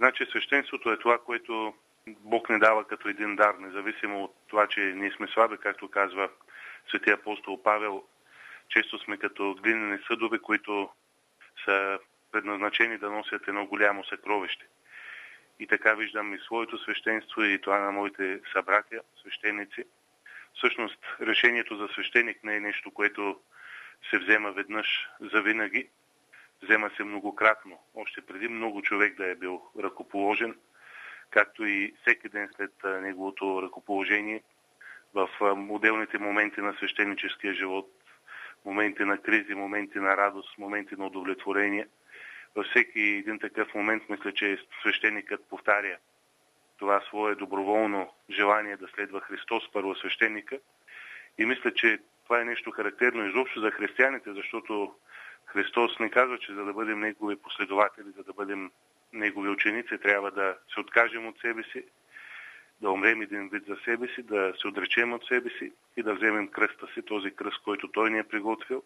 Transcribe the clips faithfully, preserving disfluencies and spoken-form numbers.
Значи свещенството е това, което Бог ни дава като един дар, независимо от това, че ние сме слаби, както казва свети апостол Павел. Често сме като глинени съдове, които са предназначени да носят едно голямо съкровище. И така виждам и своето свещенство, и това на моите събратя, свещеници. Всъщност, решението за свещеник не е нещо, което се взема веднъж за винаги. Взема се многократно, още преди много човек да е бил ръкоположен, както и всеки ден след неговото ръкоположение в отделните моменти на свещеническия живот, моменти на кризи, моменти на радост, моменти на удовлетворение. Във всеки един такъв момент, мисля, че свещеникът повтаря това свое доброволно желание да следва Христос, първосвещеника. И мисля, че това е нещо характерно изобщо за християните, защото Христос не казва, че за да бъдем Негови последователи, за да бъдем Негови ученици, трябва да се откажем от себе си, да умрем един вид за себе си, да се отречем от себе си и да вземем кръста си, този кръст, който Той ни е приготвил,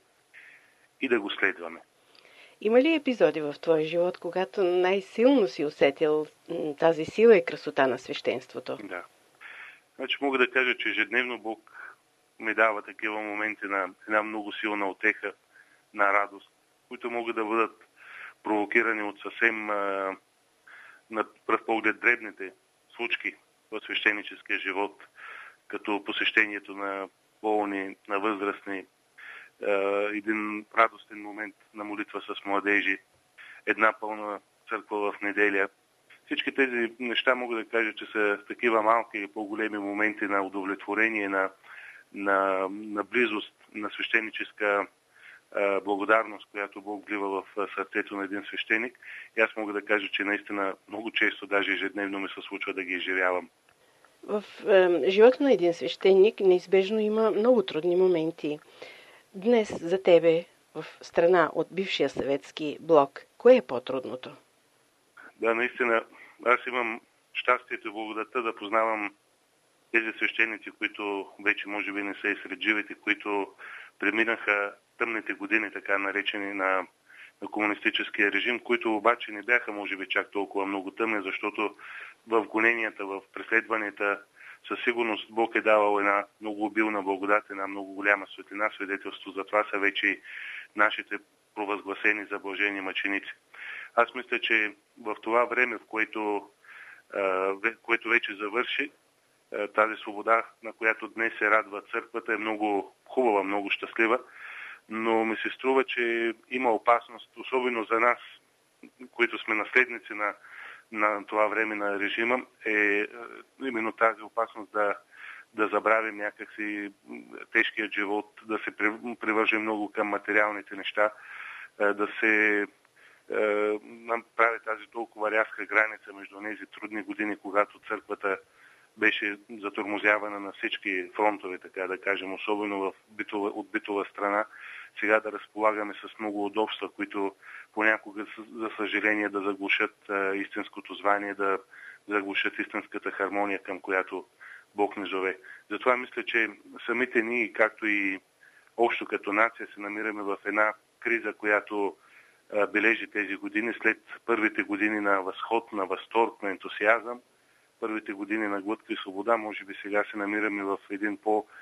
и да го следваме. Има ли епизоди в твоя живот, когато най-силно си усетил тази сила и красота на свещенството? Да. Значи мога да кажа, че ежедневно Бог ми дава такива моменти на една много силна утеха, на радост, които могат да бъдат провокирани от съвсем а, на пръв поглед дребните случки в свещеническия живот, като посещението на болни, на възрастни, а, един радостен момент на молитва с младежи, една пълна църква в неделя. Всички тези неща мога да кажа, че са такива малки и по-големи моменти на удовлетворение, на, на, на близост, на свещеническа благодарност, която Бог влива в сърцето на един свещеник. И аз мога да кажа, че наистина много често, даже ежедневно ми се случва да ги изживявам. В е, живота на един свещеник неизбежно има много трудни моменти. Днес за тебе, в страна от бившия съветски блок, кое е по-трудното? Да, наистина, аз имам щастието и благодата да познавам тези свещеници, които вече може би не са и сред живите, които преминаха тъмните години, така наречени на, на комунистическия режим, които обаче не бяха, може би, чак толкова много тъмни, защото в гоненията, в преследванията, със сигурност Бог е давал една много обилна благодат, една много голяма светлина. Свидетелство за това са вече нашите провъзгласени за блажени мъченици. Аз мисля, че в това време, в което, което вече завърши, тази свобода, на която днес се радва църквата, е много хубава, много щастлива, но ми се струва, че има опасност, особено за нас, които сме наследници на, на това време на режима, е именно тази опасност да, да забравим някакси тежкият живот, да се привържем много към материалните неща, да се прави тази толкова рязка граница между тези трудни години, когато църквата беше затормозявана на всички фронтове, така да кажем, особено в битова, от битова страна. Сега да разполагаме с много удобства, които понякога, за съжаление, да заглушат а, истинското звание, да заглушат истинската хармония, към която Бог ни зове. Затова мисля, че самите ние, както и общо като нация, се намираме в една криза, която а, бележи тези години, след първите години на възход, на възторг, на ентусиазъм, първите години на глътка и свобода. Може би сега се намираме в един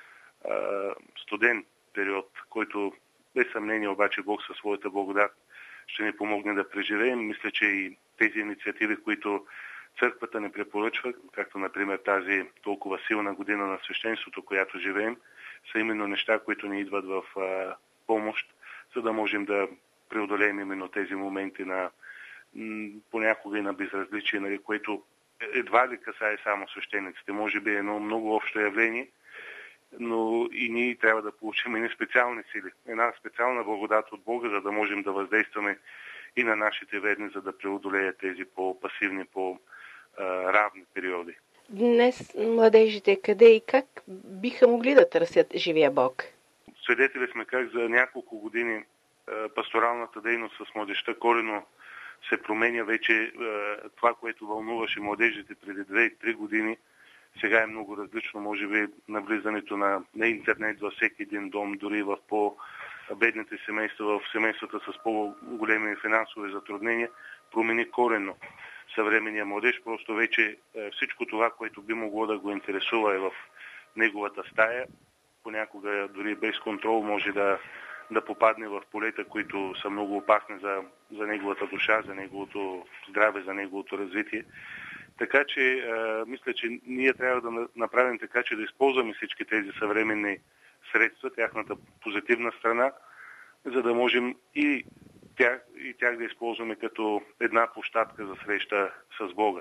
по-студен период, който без съмнение обаче Бог със своята благодат ще ни помогне да преживеем. Мисля, че и тези инициативи, които църквата ни препоръчва, както например тази толкова силна година на свещенството, която живеем, са именно неща, които ни идват в а, помощ, за да можем да преодолеем именно тези моменти на м, понякога и на безразличие, нали, което едва ли касае само свещениците. Може би е едно много общо явление, но и ние трябва да получим едни специални сили, една специална благодат от Бога, за да можем да въздействаме и на нашите верни, за да преодолеят тези по-пасивни, по-равни периоди. Днес младежите къде и как биха могли да търсят живия Бог? Свидетели сме как за няколко години пасторалната дейност с младежта коренно се променя вече. Това, което вълнуваше младежите преди две-три години, сега е много различно. Може би навлизането на, на интернет във всеки един дом, дори в по-бедните семейства, в семействата с по-големи финансови затруднения, промени коренно съвременния младеж. Просто вече всичко това, което би могло да го интересува е в неговата стая. Понякога дори без контрол може да, да попадне в полета, които са много опасни за, за неговата душа, за неговото здраве, за неговото развитие. Така че, а, мисля, че ние трябва да направим така, че да използваме всички тези съвременни средства, тяхната позитивна страна, за да можем и тях, и тях да използваме като една площадка за среща с Бога.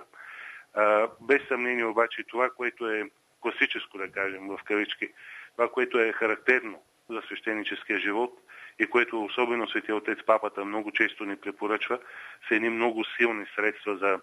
А, без съмнение обаче това, което е класическо, да кажем, в кавички, това, което е характерно за свещеническия живот и което особено Светия Отец Папата много често ни препоръчва, са едни много силни средства за,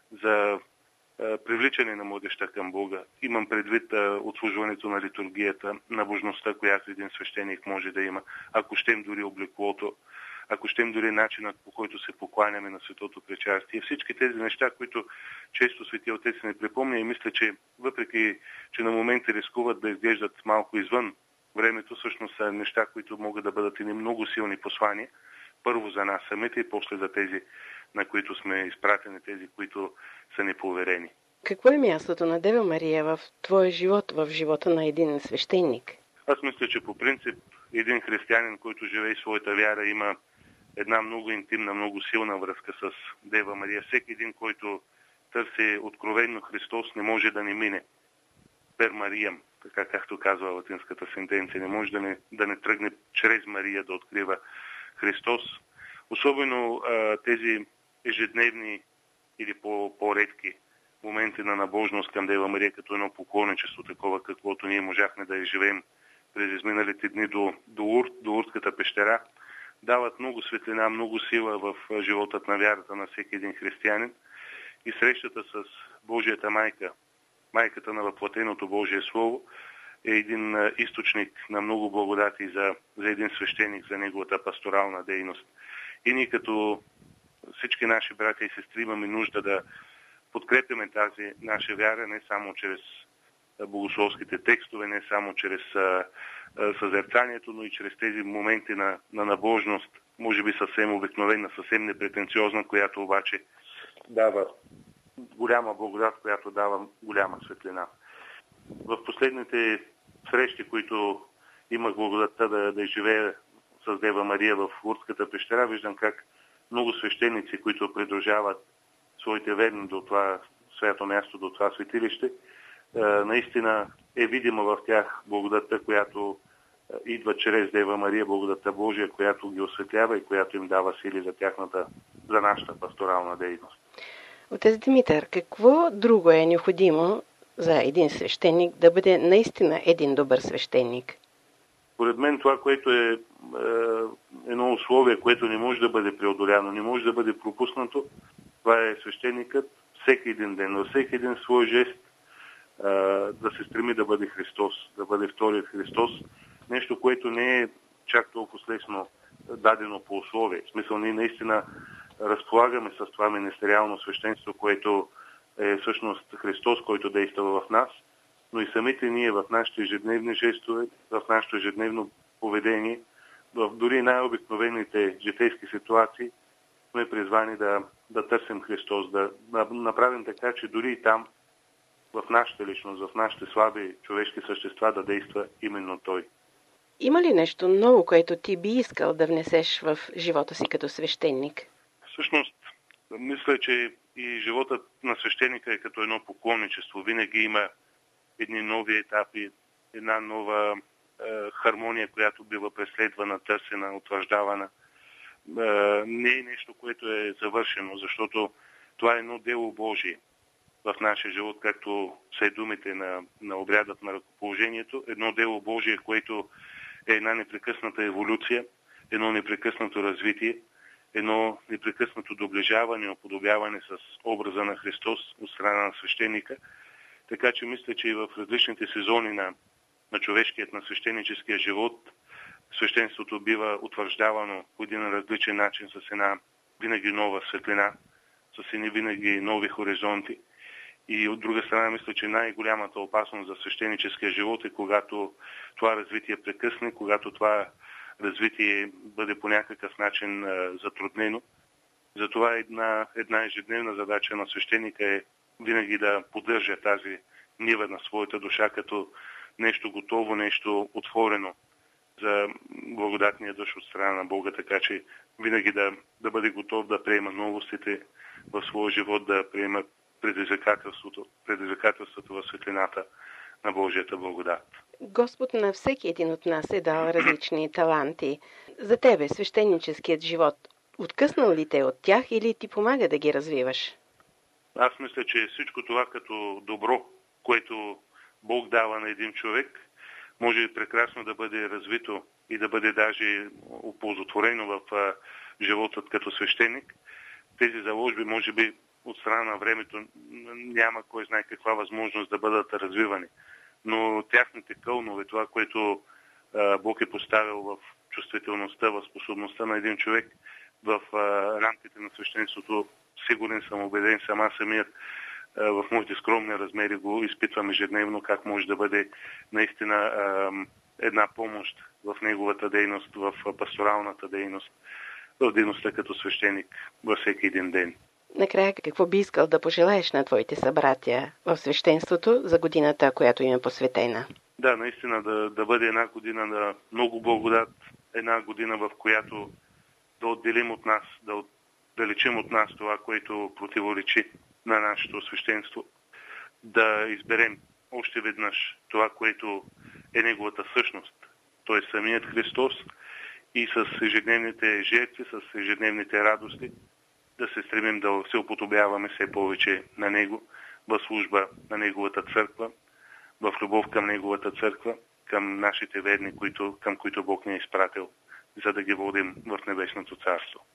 за а, привличане на младежта към Бога. Имам предвид а, отслужването на литургията, набожността, която един свещеник може да има, ако щем дори облеклото, ако щем дори начинът, по който се покланяме на Светото причастие. Всички тези неща, които често Светия Отец не припомня, и мисля, че въпреки, че на моменти рискуват да изглеждат малко извън времето, всъщност са неща, които могат да бъдат и много силни послания. Първо за нас самите и после за тези, на които сме изпратени, тези, които са ни поверени. Какво е мястото на Дева Мария в твоя живот, в живота на един свещеник? Аз мисля, че по принцип един християнин, който живее своята вяра, има една много интимна, много силна връзка с Дева Мария. Всеки един, който търси откровенно Христос, не може да не мине пер Мариям, така както казва латинската сентенция. Не може да не, да не тръгне чрез Мария да открива Христос. Особено а, тези ежедневни или по, по-редки моменти на набожност към Дева Мария, като едно поклонничество, такова каквото ние можахме да изживеем през изминалите дни до, до, Урт, до Уртската пещера, дават много светлина, много сила в животът на вярата на всеки един християнин. И срещата с Божията майка, майката на въплатеното Божие Слово, е един източник на много благодати за, за един свещеник, за неговата пасторална дейност. И ние като всички наши братя и сестри имаме нужда да подкрепяме тази наша вяра не само чрез богословските текстове, не само чрез съзерцанието, но и чрез тези моменти на, на набожност, може би съвсем обикновена, съвсем непретенциозна, която обаче дава голяма благодат, която дава голяма светлина. В последните срещи, които имах благодатта да, да живея с Дева Мария в Уртската пещера, виждам как много свещеници, които придружават своите верни до това свято място, до това светилище, наистина е видима в тях благодатта, която идва чрез Дева Мария, благодатта Божия, която ги осветлява и която им дава сили за тяхната, за нашата пасторална дейност. Отец Димитър, какво друго е необходимо за един свещеник да бъде наистина един добър свещеник? Според мен това, което е, е едно условие, което не може да бъде преодоляно, не може да бъде пропуснато, това е свещеникът всеки един ден, във всеки един свой жест е, да се стреми да бъде Христос, да бъде вторият Христос. Нещо, което не е чак толкова лесно дадено по условие. В смисъл, ние наистина разполагаме с това министериално свещенство, което е всъщност Христос, който действа в нас, но и самите ние в нашите ежедневни жестове, в нашето ежедневно поведение, в дори най-обикновените житейски ситуации, сме призвани да, да търсим Христос, да, да направим така, че дори и там, в нашата личност, в нашите слаби човешки същества, да действа именно Той. Има ли нещо ново, което ти би искал да внесеш в живота си като свещеник? Всъщност, мисля, че и животът на свещеника е като едно поклонничество. Винаги има едни нови етапи, една нова е, хармония, която бива преследвана, търсена, утвърждавана. Е, не е нещо, което е завършено, защото това е едно дело Божие в нашия живот, както са и думите на, на обрядът на ръкоположението. Едно дело Божие, което е една непрекъсната еволюция, едно непрекъснато развитие, едно непрекъснато доближаване, оподобяване с образа на Христос от страна на свещеника. Така че мисля, че и в различните сезони на, на човешкият, на свещеническия живот, свещенството бива утвърждавано по един различен начин, с една винаги нова светлина, с едни винаги нови хоризонти. И от друга страна, мисля, че най-голямата опасност за свещеническия живот е когато това развитие прекъсне, когато това развитие бъде по някакъв начин а, затруднено. Затова една, една ежедневна задача на свещеника е винаги да поддържа тази нива на своята душа като нещо готово, нещо отворено за благодатния дъжд от страна на Бога, така че винаги да, да бъде готов да приема новостите в своя живот, да приема предизвикателството, предизвикателството в светлината на Божията благодат. Господ на всеки един от нас е дал различни таланти. За тебе свещеническият живот откъснал ли те от тях или ти помага да ги развиваш? Аз мисля, че всичко това като добро, което Бог дава на един човек, може прекрасно да бъде развито и да бъде даже оползотворено в животът като свещеник. Тези заложби, може би, от страна на времето няма кой знае каква възможност да бъдат развивани. Но тяхните кълнове, това, което Бог е поставил в чувствителността, в способността на един човек, в рамките на свещенството, сигурен съм, убеден съм, аз самият в моите скромни размери го изпитвам ежедневно, как може да бъде наистина една помощ в неговата дейност, в пасторалната дейност, в дейността като свещеник във всеки един ден. Накрая, какво би искал да пожелаеш на твоите събратя в свещенството за годината, която им е посветена? Да, наистина да, да бъде една година на много благодат, една година, в която да отделим от нас, да отдалечим от нас това, което противоречи на нашето свещенство, да изберем още веднъж това, което е неговата същност, т.е. самият Христос, и с ежедневните жертви, с ежедневните радости, да се стремим да се уподобяваме все повече на Него, в служба на Неговата църква, в любов към Неговата църква, към нашите верни, които, към които Бог ни е изпратил, за да ги водим в Небесното царство.